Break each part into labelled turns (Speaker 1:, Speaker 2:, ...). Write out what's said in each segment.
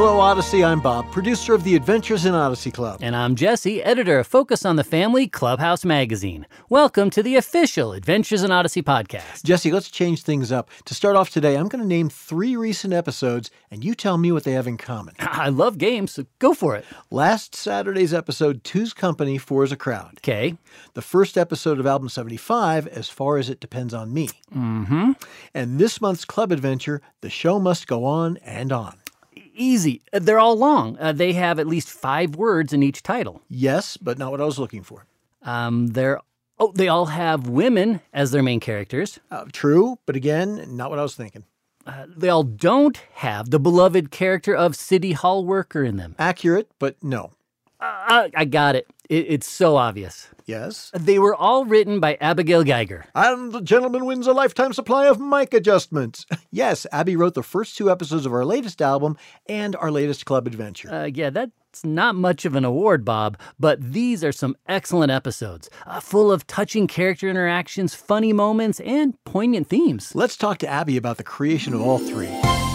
Speaker 1: Hello, Odyssey. I'm Bob, producer of the Adventures in Odyssey Club.
Speaker 2: And I'm Jesse, editor of Focus on the Family Clubhouse magazine. Welcome to the official Adventures in Odyssey podcast.
Speaker 1: Jesse, let's change things up. To start off today, I'm going to name 3 recent episodes, and you tell me what they have in common.
Speaker 2: I love games, so go for it.
Speaker 1: Last Saturday's episode, Two's Company, Four's a Crowd.
Speaker 2: Okay.
Speaker 1: The first episode of Album 75, As Far as It Depends on Me.
Speaker 2: Mm-hmm.
Speaker 1: And this month's club adventure, The Show Must Go On and On.
Speaker 2: Easy. They're all long. They have at least 5 words in each title.
Speaker 1: Yes, but not what I was looking for.
Speaker 2: They all have women as their main characters.
Speaker 1: True, but again, not what I was thinking.
Speaker 2: They all don't have the beloved character of City Hall worker in them.
Speaker 1: Accurate, but no.
Speaker 2: I got it. It's so obvious.
Speaker 1: Yes?
Speaker 2: They were all written by Abigail Geiger.
Speaker 1: And the gentleman wins a lifetime supply of mic adjustments. Yes, Abby wrote the first 2 episodes of our latest album and our latest club adventure.
Speaker 2: Yeah, that's not much of an award, Bob, but these are some excellent episodes, full of touching character interactions, funny moments, and poignant themes.
Speaker 1: Let's talk to Abby about the creation of all 3.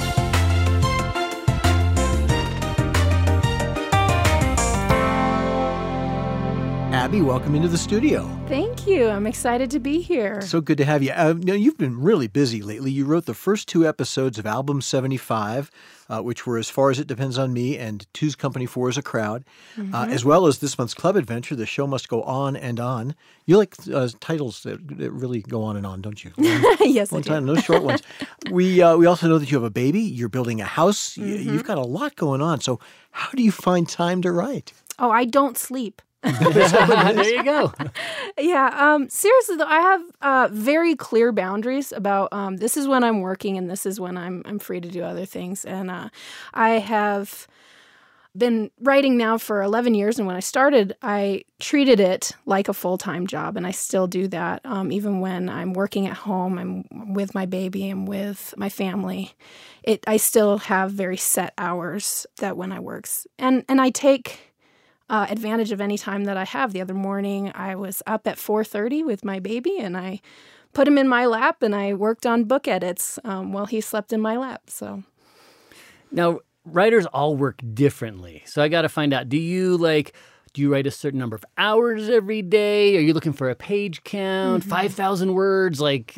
Speaker 1: Abby, welcome into the studio.
Speaker 3: Thank you. I'm excited to be here.
Speaker 1: So good to have you. You've been really busy lately. You wrote the first 2 episodes of Album 75, which were As Far as It Depends on Me and Two's Company, Four's a Crowd, as well as this month's club adventure, The Show Must Go On and On. You like titles that really go on and on, don't you?
Speaker 3: Yes,
Speaker 1: Long
Speaker 3: I do.
Speaker 1: time, no short ones. We also know that you have a baby. You're building a house. You've got a lot going on. So how do you find time to write?
Speaker 3: Oh, I don't sleep.
Speaker 2: There you go.
Speaker 3: Yeah. Seriously, though, I have very clear boundaries about this is when I'm working and this is when I'm free to do other things. And I have been writing now for 11 years. And when I started, I treated it like a full-time job. And I still do that. Even when I'm working at home, I'm with my baby and with my family. I still have very set hours that when I work. And I take advantage of any time that I have. The other morning, I was up at 4:30 with my baby, and I put him in my lap, and I worked on book edits while he slept in my lap. So,
Speaker 2: Now, writers all work differently. So I got to find out, do you write a certain number of hours every day? Are you looking for a page count, 5,000 words? What's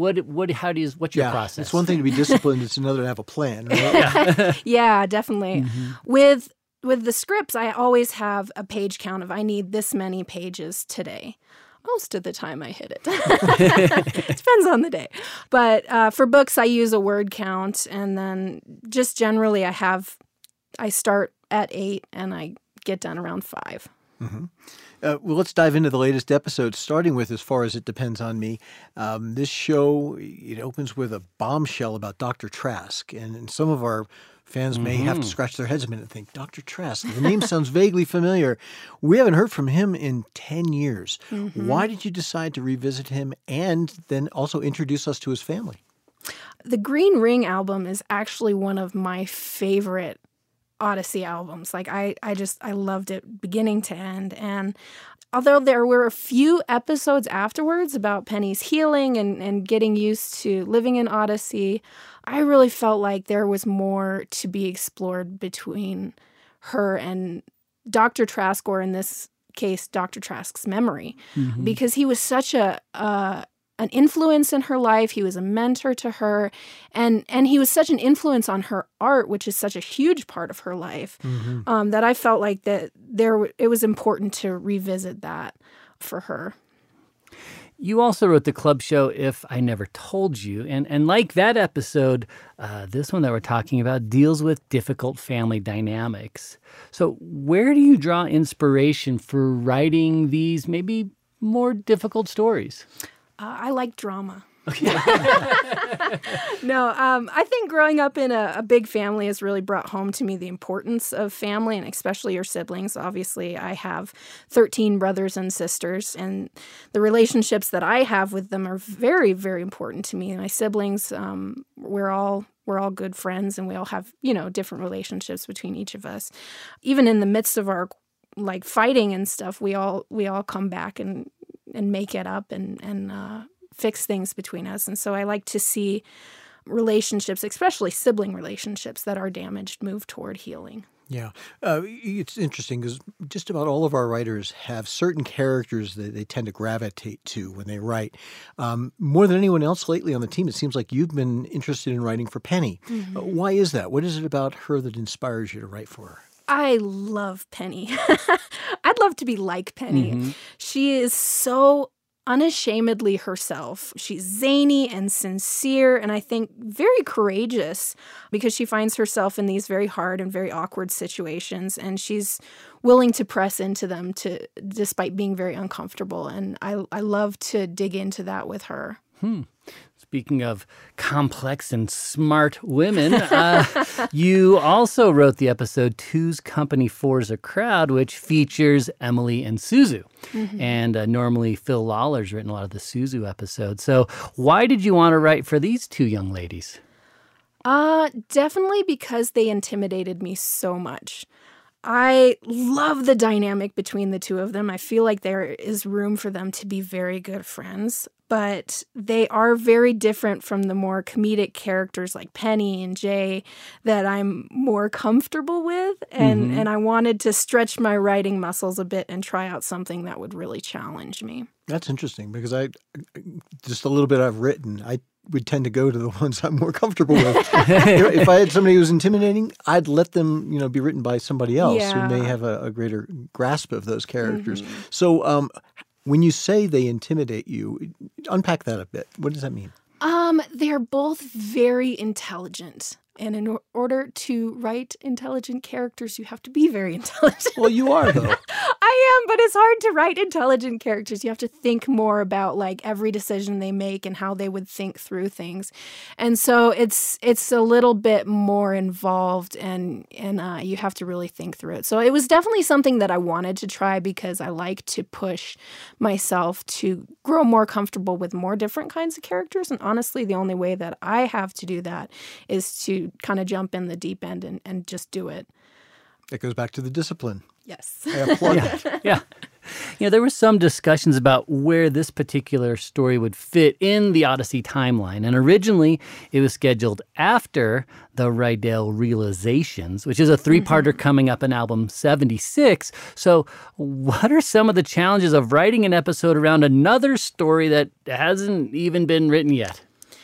Speaker 2: your process?
Speaker 1: It's one thing to be disciplined. It's another to have a plan, right?
Speaker 3: yeah, definitely. With the scripts, I always have a page count of I need this many pages today. Most of the time I hit it. Depends on the day. But for books, I use a word count. And then just generally I start at 8 and I get done around 5.
Speaker 1: Well, let's dive into the latest episode, starting with As Far as It Depends on Me. This show, it opens with a bombshell about Dr. Trask. And some of our fans may have to scratch their heads a minute and think, Dr. Trask, the name sounds vaguely familiar. We haven't heard from him in 10 years. Why did you decide to revisit him and then also introduce us to his family?
Speaker 3: The Green Ring album is actually one of my favorite Odyssey albums. I loved it beginning to end. And although there were a few episodes afterwards about Penny's healing and getting used to living in Odyssey, I really felt like there was more to be explored between her and Dr. Trask, or in this case, Dr. Trask's memory, because he was such an influence in her life. He was a mentor to her, and he was such an influence on her art, which is such a huge part of her life, that I felt like that it was important to revisit that for her.
Speaker 2: You also wrote the club show If I Never Told You, and like that episode, this one that we're talking about deals with difficult family dynamics. So where do you draw inspiration for writing these maybe more difficult stories?
Speaker 3: I like drama. Okay. No, I think growing up in a big family has really brought home to me the importance of family, and especially your siblings. Obviously, I have 13 brothers and sisters, and the relationships that I have with them are very, very important to me. My siblings, we're all good friends, and we all have, different relationships between each of us. Even in the midst of our fighting and stuff, we all come back and make it up and fix things between us. And so I like to see relationships, especially sibling relationships that are damaged, move toward healing.
Speaker 1: Yeah. It's interesting because just about all of our writers have certain characters that they tend to gravitate to when they write. More than anyone else lately on the team, it seems like you've been interested in writing for Penny. Why is that? What is it about her that inspires you to write for her?
Speaker 3: I love Penny. I'd love to be like Penny. She is so unashamedly herself. She's zany and sincere, and I think very courageous because she finds herself in these very hard and very awkward situations, and she's willing to press into them despite being very uncomfortable. And I love to dig into that with her.
Speaker 2: Speaking of complex and smart women, you also wrote the episode Two's Company, Four's a Crowd, which features Emily and Suzu. And normally Phil Lawler's written a lot of the Suzu episodes. So why did you want to write for these two young ladies?
Speaker 3: Definitely because they intimidated me so much. I love the dynamic between the two of them. I feel like there is room for them to be very good friends, but they are very different from the more comedic characters like Penny and Jay that I'm more comfortable with. And I wanted to stretch my writing muscles a bit and try out something that would really challenge me.
Speaker 1: That's interesting because just a little bit I've written, I would tend to go to the ones I'm more comfortable with. If I had somebody who was intimidating, I'd let them, be written by somebody else who may have a greater grasp of those characters. So when you say they intimidate you, unpack that a bit. What does that mean?
Speaker 3: They're both very intelligent. And in order to write intelligent characters, you have to be very intelligent.
Speaker 1: Well, you are, though.
Speaker 3: I am, but it's hard to write intelligent characters. You have to think more about like every decision they make and how they would think through things. And so it's a little bit more involved and you have to really think through it. So it was definitely something that I wanted to try because I like to push myself to grow more comfortable with more different kinds of characters. And honestly, the only way that I have to do that is to kind of jump in the deep end and just do it.
Speaker 1: It goes back to the discipline.
Speaker 3: Yes.
Speaker 1: I applaud that.
Speaker 2: Yeah. There were some discussions about where this particular story would fit in the Odyssey timeline. And originally, it was scheduled after the Rydell Realizations, which is a three-parter coming up in album 76. So what are some of the challenges of writing an episode around another story that hasn't even been written yet?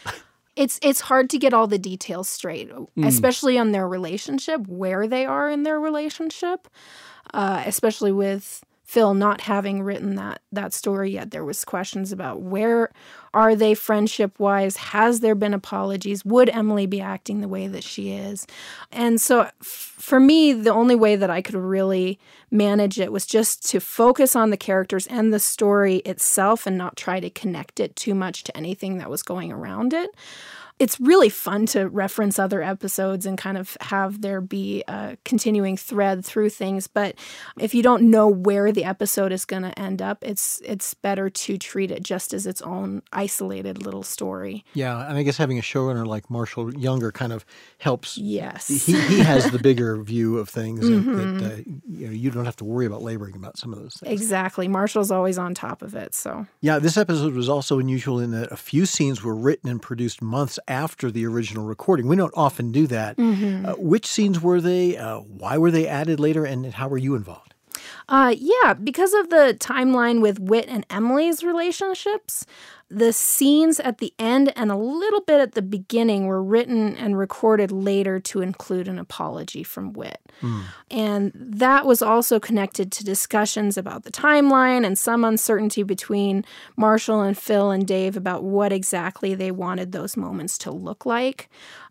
Speaker 3: It's hard to get all the details straight, especially on their relationship, where they are in their relationship, especially with Phil not having written that story yet. There was questions about where are they friendship-wise? Has there been apologies? Would Emily be acting the way that she is? And so for me, the only way that I could really manage it was just to focus on the characters and the story itself and not try to connect it too much to anything that was going around it. It's really fun to reference other episodes and kind of have there be a continuing thread through things. But if you don't know where the episode is going to end up, it's better to treat it just as its own isolated little story.
Speaker 1: Yeah, and I guess having a showrunner like Marshall Younger kind of helps.
Speaker 3: Yes.
Speaker 1: He has the bigger view of things that you don't have to worry about laboring about some of those things.
Speaker 3: Exactly. Marshall's always on top of it. So
Speaker 1: yeah, this episode was also unusual in that a few scenes were written and produced months after the original recording. We don't often do that. Which scenes were they? Why were they added later? And how were you involved?
Speaker 3: Yeah, because of the timeline with Whit and Emily's relationships, the scenes at the end and a little bit at the beginning were written and recorded later to include an apology from Whit. And that was also connected to discussions about the timeline and some uncertainty between Marshall and Phil and Dave about what exactly they wanted those moments to look like.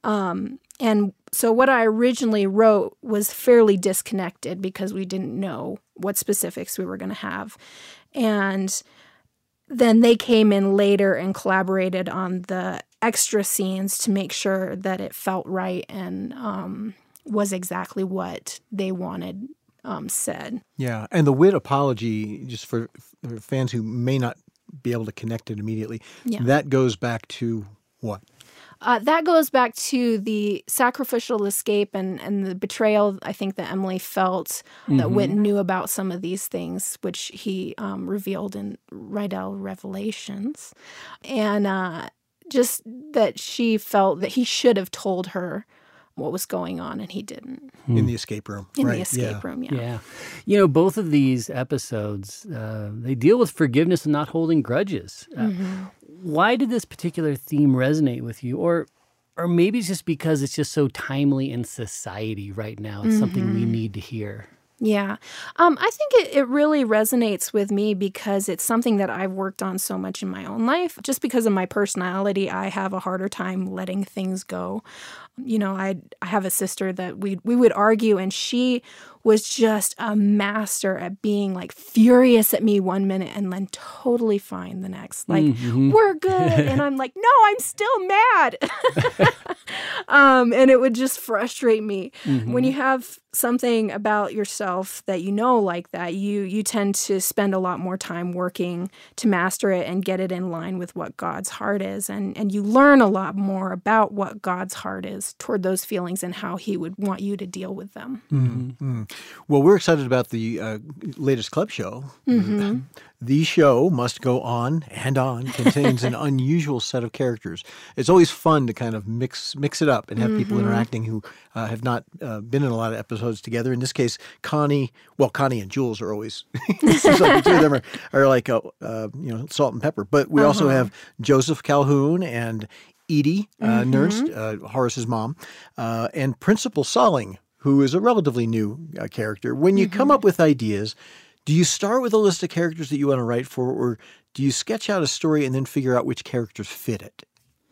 Speaker 3: And so what I originally wrote was fairly disconnected because we didn't know what specifics we were going to have. And then they came in later and collaborated on the extra scenes to make sure that it felt right and was exactly what they wanted said.
Speaker 1: Yeah, and the Whit apology, just for fans who may not be able to connect it immediately, that goes back to what?
Speaker 3: That goes back to the sacrificial escape and the betrayal, I think, that Emily felt that Whit knew about some of these things, which he revealed in Rydell Revelations. And just that she felt that he should have told her what was going on, and he didn't.
Speaker 1: In the escape room.
Speaker 3: In the escape room,
Speaker 2: Yeah. Both of these episodes, they deal with forgiveness and not holding grudges. Why did this particular theme resonate with you? Or maybe it's just because it's just so timely in society right now. It's something we need to hear.
Speaker 3: Yeah. I think it really resonates with me because it's something that I've worked on so much in my own life. Just because of my personality, I have a harder time letting things go. I have a sister that we would argue, and she was just a master at being like furious at me one minute and then totally fine the next. Like, we're good. And I'm like, no, I'm still mad. And it would just frustrate me. When you have something about yourself that like that, you tend to spend a lot more time working to master it and get it in line with what God's heart is. And you learn a lot more about what God's heart is toward those feelings and how he would want you to deal with them.
Speaker 1: Well, we're excited about the latest club show. The show Must Go On and On contains an unusual set of characters. It's always fun to kind of mix it up and have people interacting who have not been in a lot of episodes together. In this case, Connie and Jules are always it seems like the two of them are like salt and pepper. But we also have Joseph Calhoun and Edie Nernst, Horace's mom, and Principal Solling, who is a relatively new character. When you come up with ideas, do you start with a list of characters that you want to write for, or do you sketch out a story and then figure out which characters fit it?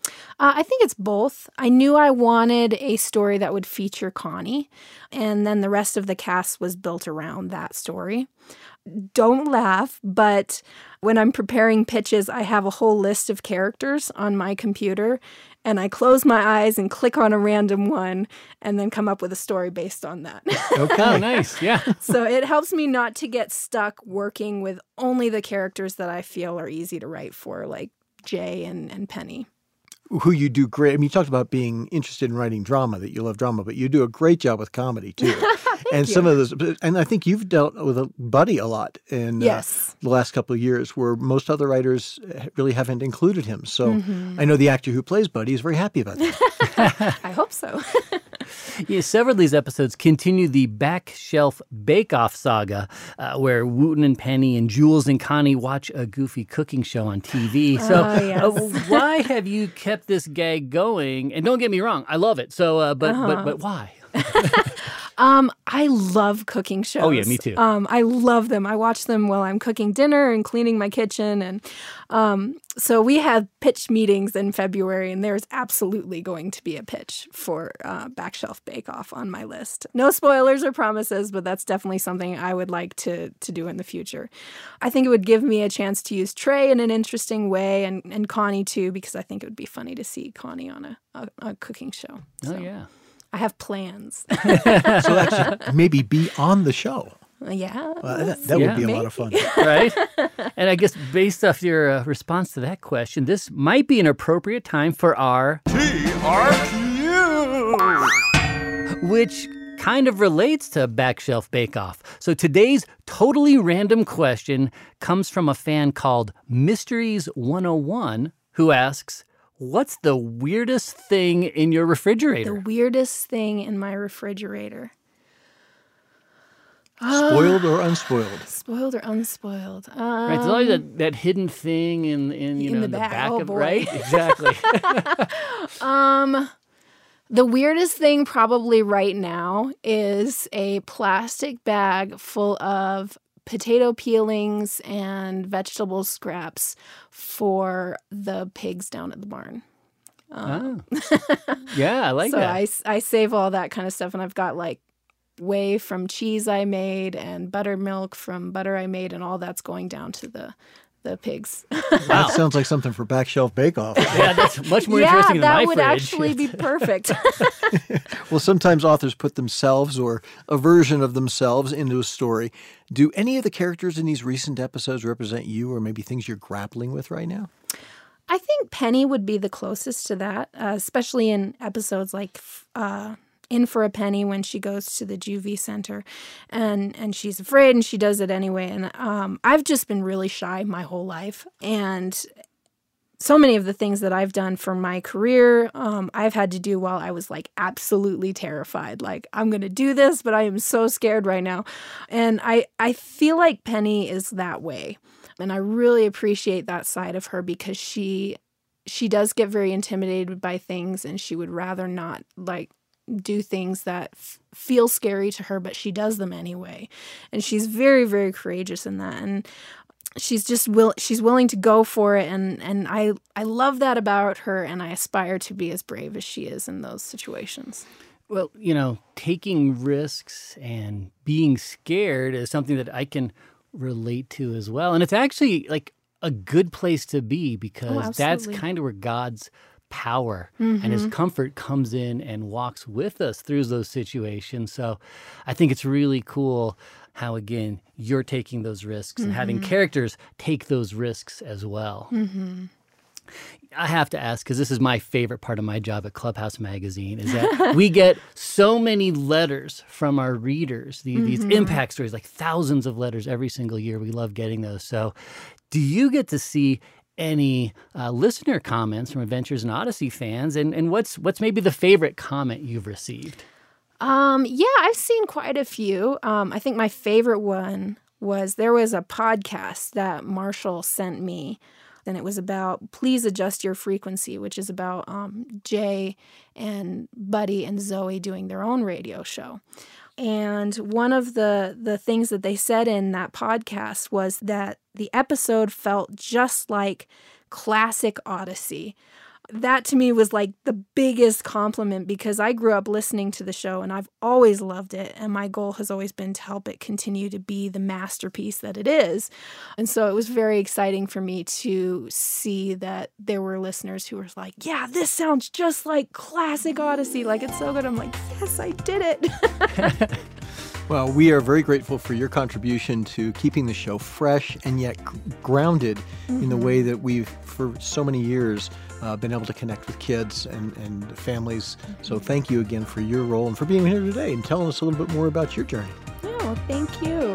Speaker 3: I think it's both. I knew I wanted a story that would feature Connie, and then the rest of the cast was built around that story. Don't laugh, but when I'm preparing pitches, I have a whole list of characters on my computer, and I close my eyes and click on a random one and then come up with a story based on that.
Speaker 2: Okay, oh, nice, yeah.
Speaker 3: So it helps me not to get stuck working with only the characters that I feel are easy to write for, like Jay and Penny.
Speaker 1: Who you do great. I mean, you talked about being interested in writing drama, that you love drama, but you do a great job with comedy, too. And
Speaker 3: you.
Speaker 1: Some of those, and I think you've dealt with a Buddy a lot in the last couple of years, where most other writers really haven't included him. So I know the actor who plays Buddy is very happy about that.
Speaker 3: I hope so.
Speaker 2: Several of these episodes continue the Back Shelf Bake Off saga, where Wooten and Penny and Jules and Connie watch a goofy cooking show on TV. So why have you kept this gag going? And don't get me wrong, I love it. So, but why?
Speaker 3: I love cooking shows.
Speaker 2: Oh, yeah, me too.
Speaker 3: I love them. I watch them while I'm cooking dinner and cleaning my kitchen. And so we have pitch meetings in February, and there's absolutely going to be a pitch for Back Shelf Bake Off on my list. No spoilers or promises, but that's definitely something I would like to do in the future. I think it would give me a chance to use Trey in an interesting way, and Connie too, because I think it would be funny to see Connie on a cooking show. So.
Speaker 2: Oh, yeah.
Speaker 3: I have plans.
Speaker 1: So actually, maybe be on the show.
Speaker 3: Yeah.
Speaker 1: That would be a lot of fun.
Speaker 2: Right? And I guess based off your response to that question, this might be an appropriate time for our TRQ, which kind of relates to Back Shelf Bake Off. So today's totally random question comes from a fan called Mysteries 101, who asks, what's the weirdest thing in your refrigerator?
Speaker 3: The weirdest thing in my refrigerator.
Speaker 1: Spoiled or unspoiled?
Speaker 3: Spoiled or unspoiled?
Speaker 2: Right, there's always that hidden thing in the back
Speaker 3: oh,
Speaker 2: of
Speaker 3: boy.
Speaker 2: right? Exactly.
Speaker 3: The weirdest thing probably right now is a plastic bag full of potato peelings and vegetable scraps for the pigs down at the barn.
Speaker 2: Yeah, I like that.
Speaker 3: So I save all that kind of stuff, and I've got like whey from cheese I made and buttermilk from butter I made, and all that's going down to the pigs.
Speaker 2: Wow.
Speaker 1: That sounds like something for Back Shelf Bake Off.
Speaker 2: Yeah, that's much more interesting than my fridge.
Speaker 3: Yeah, that would actually be perfect.
Speaker 1: Well, sometimes authors put themselves or a version of themselves into a story. Do any of the characters in these recent episodes represent you, or maybe things you're grappling with right now?
Speaker 3: I think Penny would be the closest to that, especially in episodes like In for a Penny, when she goes to the juvie center and she's afraid and she does it anyway. And I've just been really shy my whole life. And so many of the things that I've done for my career, I've had to do while I was like absolutely terrified. Like, I'm going to do this, but I am so scared right now. And I feel like Penny is that way. And I really appreciate that side of her because she does get very intimidated by things, and she would rather not like do things that feel scary to her, but she does them anyway. And she's very, very courageous in that. And she's just she's willing to go for it, and I love that about her, and I aspire to be as brave as she is in those situations.
Speaker 2: Well, taking risks and being scared is something that I can relate to as well. And it's actually like a good place to be because that's kind of where God's power and his comfort comes in and walks with us through those situations. So I think it's really cool how, again, you're taking those risks and having characters take those risks as well. I have to ask, because this is my favorite part of my job at Clubhouse Magazine, is that we get so many letters from our readers, these impact stories, like thousands of letters every single year. We love getting those. So do you get to see any listener comments from Adventures in Odyssey fans? And what's maybe the favorite comment you've received?
Speaker 3: Yeah, I've seen quite a few. I think my favorite one was there was a podcast that Marshall sent me, and it was about Please Adjust Your Frequency, which is about Jay and Buddy and Zoe doing their own radio show. And one of the things that they said in that podcast was that the episode felt just like classic Odyssey. That to me was like the biggest compliment because I grew up listening to the show and I've always loved it. And my goal has always been to help it continue to be the masterpiece that it is. And so it was very exciting for me to see that there were listeners who were like, yeah, this sounds just like classic Odyssey. Like, it's so good. I'm like, yes, I did it.
Speaker 1: Well, we are very grateful for your contribution to keeping the show fresh and yet grounded in the way that we've, for so many years, been able to connect with kids and families. So thank you again for your role and for being here today and telling us a little bit more about your journey.
Speaker 3: Yeah, well, thank you.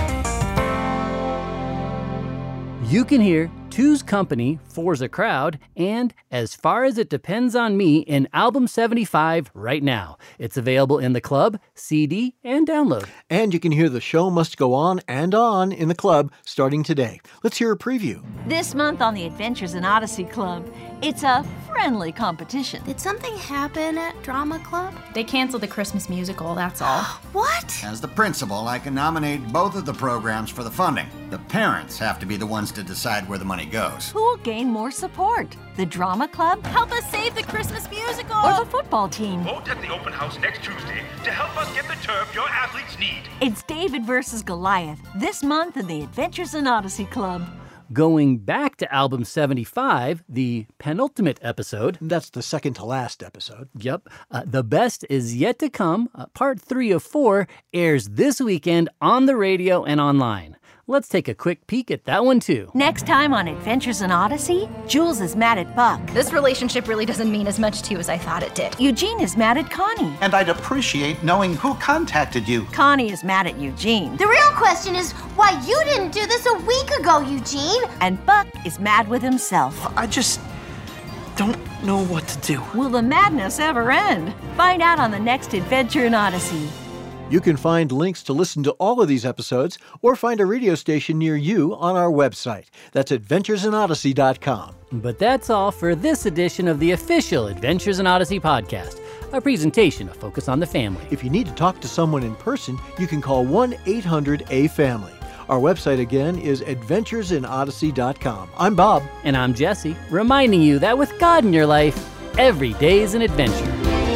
Speaker 2: You can hear Two's Company, Four's a Crowd, and As Far As It Depends on Me in Album 75 right now. It's available in the club, CD, and download.
Speaker 1: And you can hear The Show Must Go On and On in the club starting today. Let's hear a preview.
Speaker 4: This month on the Adventures in Odyssey Club, it's a friendly competition.
Speaker 5: Did something happen at Drama Club?
Speaker 6: They canceled the Christmas musical, that's all.
Speaker 5: What?
Speaker 7: As the principal, I can nominate both of the programs for the funding. The parents have to be the ones to decide where the money goes.
Speaker 4: Who will gain more support? The Drama Club?
Speaker 6: Help us save the Christmas musical!
Speaker 4: Or the football team?
Speaker 8: Vote at the open house next Tuesday to help us get the turf your athletes need.
Speaker 4: It's David versus Goliath this month in the Adventures in Odyssey Club.
Speaker 2: Going back to album 75, the penultimate episode.
Speaker 1: That's the second to last episode.
Speaker 2: Yep. The Best Is Yet to Come, part 3 of 4, airs this weekend on the radio and online. Let's take a quick peek at that one, too.
Speaker 4: Next time on Adventures in Odyssey, Jules is mad at Buck.
Speaker 6: This relationship really doesn't mean as much to you as I thought it did.
Speaker 4: Eugene is mad at Connie.
Speaker 9: And I'd appreciate knowing who contacted you.
Speaker 4: Connie is mad at Eugene.
Speaker 5: The real question is why you didn't do this a week ago, Eugene.
Speaker 4: And Buck is mad with himself.
Speaker 9: I just don't know what to do.
Speaker 4: Will the madness ever end? Find out on the next Adventure in Odyssey.
Speaker 1: You can find links to listen to all of these episodes or find a radio station near you on our website. That's adventuresinodyssey.com.
Speaker 2: But that's all for this edition of the official Adventures in Odyssey podcast, a presentation of Focus on the Family.
Speaker 1: If you need to talk to someone in person, you can call 1-800-A-FAMILY. Our website again is adventuresinodyssey.com. I'm Bob.
Speaker 2: And I'm Jesse, reminding you that with God in your life, every day is an adventure.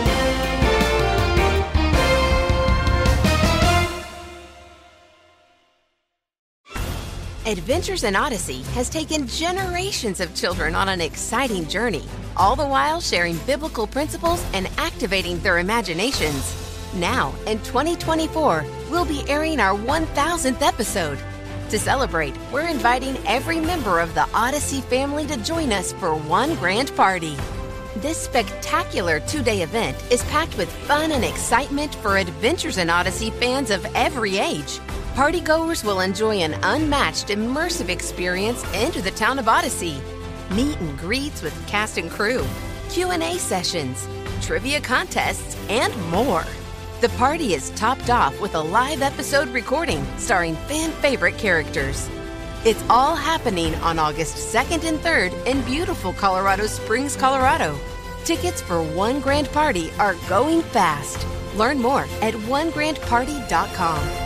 Speaker 10: Adventures in Odyssey has taken generations of children on an exciting journey, all the while sharing biblical principles and activating their imaginations. Now, in 2024, we'll be airing our 1000th episode. To celebrate, we're inviting every member of the Odyssey family to join us for one grand party. This spectacular 2-day event is packed with fun and excitement for Adventures in Odyssey fans of every age. Partygoers will enjoy an unmatched, immersive experience into the town of Odyssey. meet and greets with cast and crew, Q&A sessions, trivia contests, and more. The party is topped off with a live episode recording starring fan-favorite characters. It's all happening on August 2nd and 3rd in beautiful Colorado Springs, Colorado. Tickets for One Grand Party are going fast. Learn more at onegrandparty.com.